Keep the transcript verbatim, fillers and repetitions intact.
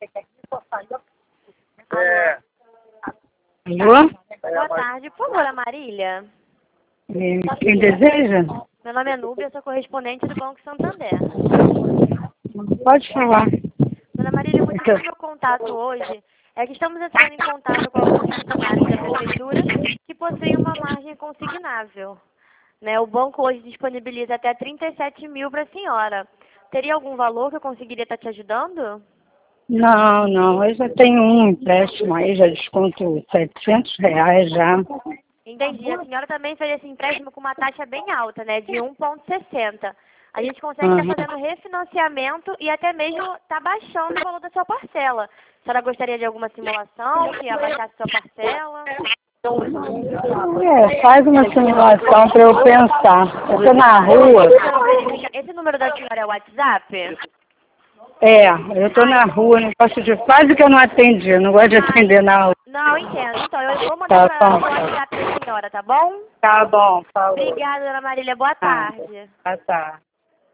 É. Alô? Boa tarde, por favor, a Marília. Eh, Quem deseja? Meu nome é Núbia, eu sou correspondente do Banco Santander. Pode falar. Dona Marília, o motivo do meu contato hoje é que estamos entrando em contato com alguns funcionários da Prefeitura que possuem uma margem consignável. Né? O banco hoje disponibiliza até trinta e sete mil para a senhora. Teria algum valor que eu conseguiria estar te ajudando? Não, não, eu já tenho um empréstimo aí, já desconto setecentos reais já. Entendi. A senhora também fez esse empréstimo com uma taxa bem alta, né? De um vírgula sessenta. A gente consegue estar Aham. fazendo refinanciamento e até mesmo estar baixando o valor da sua parcela. A senhora gostaria de alguma simulação que abaixasse sua parcela? É, faz uma simulação para eu pensar. Eu tô na rua. Esse número da senhora é o WhatsApp? É, eu tô na rua, não gosto de. Quase que eu não atendi, eu não gosto de atender na rua. Não, entendo. Então, eu vou Tá mandar para bom. o WhatsApp da senhora, tá bom? Tá bom, falou. Obrigada, dona Marília. Boa Ah, tarde. tá, tá.